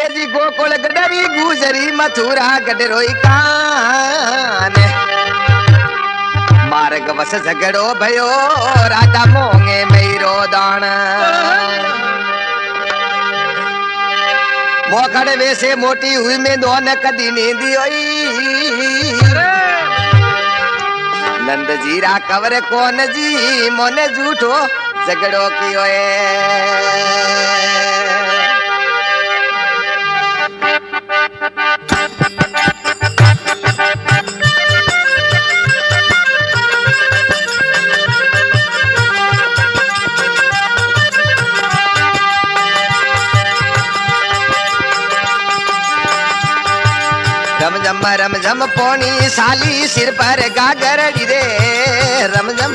जी गोकुल गडरी गुजरी मथुरा गडरोई कान मार्ग वस झगड़ो भयो राजा मोंगे मेरो दान मोखड़ वैसे मोटी हुई में दोन कदी नींदी होई नंद जीरा कवर कौन जी मोने झूठो झगड़ो की होए रम झम पोनी साली सिर पर गागरड़ी रे रम झम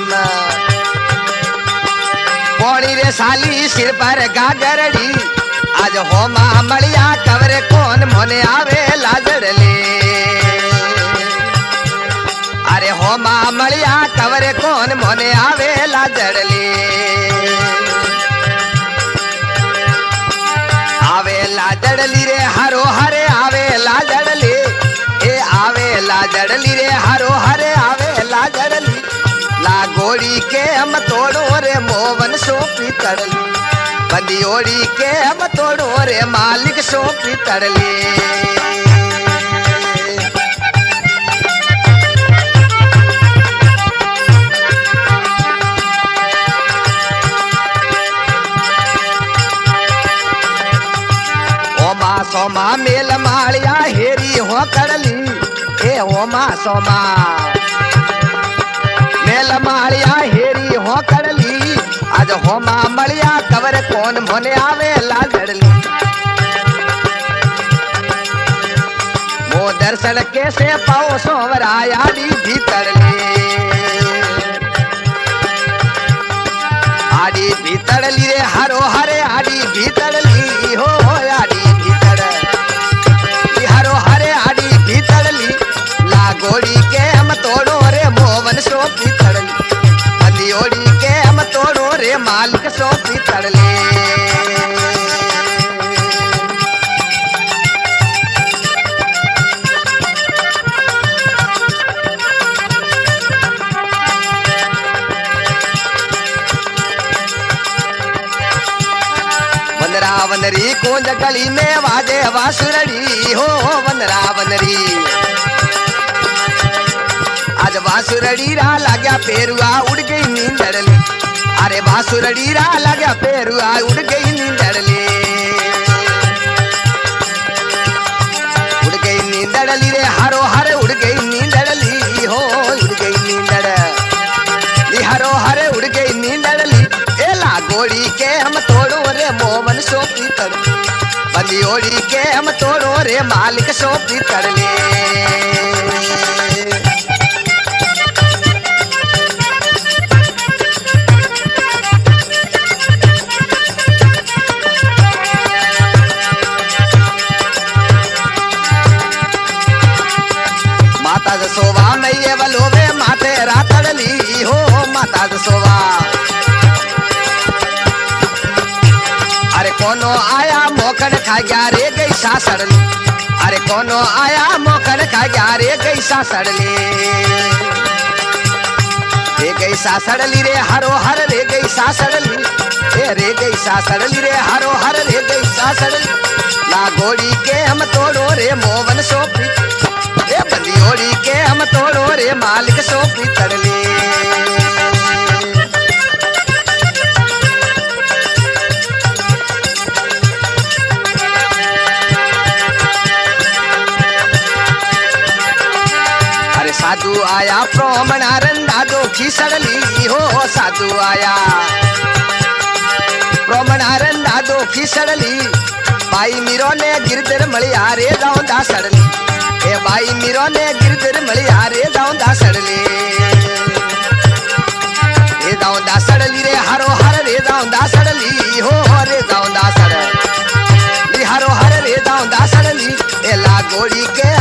पोनी रे साली सिर पर गागरड़ी आज होमा मलिया कवरे कौन मोने आवे लाजड़ले अरे होमा मलिया कवरे कौन मोने आवे लाजड़ले आवे लाजड़ली रे हरो हरे आवे लाजड़ले लाजड़ली रे हरो हरे आवे लाजड़ली ला गोड़ी के हम तोड़ो रे मोवन सोपी तड़ली बंदी ओड़ी के हम तोड़ो रे मालिक सोपी तड़ली ओमा सोमा मेल मालिया हेरी हो कड़ली ए होमा सोमा मेल मालिया हेरी हो कड़ली आज होमा मलिया कवर कौन मोने आवे लाजड़ली वो दर्शन कैसे पाओ सोवराया आड़ी भीतरली आड़ी भीतरली रे हरो हरे आड़ी भीतरली हो आड़ी भीतर हरो हरे आड़ी भीतरली गोड़ी के हम तोड़ो रे मोवन सोपी तड़ली बंदी ओड़ी के हम तोड़ो रे मालिक सोपी तड़ले वनरा वनरी कूंज गली में वाजे वासुरड़ी हो वनरा वनरी आज बांसुरड़ी रा लाग्या पेरुआ उड़ गई नींदड़ली अरे बांसुरड़ी रा लाग्या पेरुआ उड़ गई नींदड़ली उड़ गई नींदड़ली रे हरो हरे उड़ गई नींदड़ली हो उड़ गई नींदड़ हरो हरे उड़ गई नींदड़ली एला गोड़ी के हम तोड़ो रे मोवन सोपी तड़ बंदी ओड़ी के हम तोड़ो रे मालिक सोपी तड़ले सोवा मैये वलोवे माथे रातड़ली हो माता सोवा अरे कोनो आया मोकन खा गया रे गई सासड़ली अरे कोनो आया मोकन खा गया रे गई सासड़ली रे गई सासड़ली रे हरो हर रे गई सासड़ली रे गई सासड़ली रे हरो हर रे गई सासड़ली ला गोड़ी के हम तोड़ो रे मोवन सोपी बंदी ओड़ी के हम तोड़ो रे मालिक सोपी तड़ले अरे साधु आया प्रोमनारंदा दो खिसड़ली हो साधु आया प्रोमनारंदा दो खिसड़ली भाई मीरो ने गिरधर मलिया रे दाऊंदा सड़ली ए भाई मीरो ने गिरधर मलिया रे दाऊंदा सड़ली रे दाऊंदा सड़ली रे हरो हर रे दाऊंदा सड़ली हो रे दाऊंदा सड़ली हरो हर रे दाऊंदा सड़ली ए ला गोड़ी के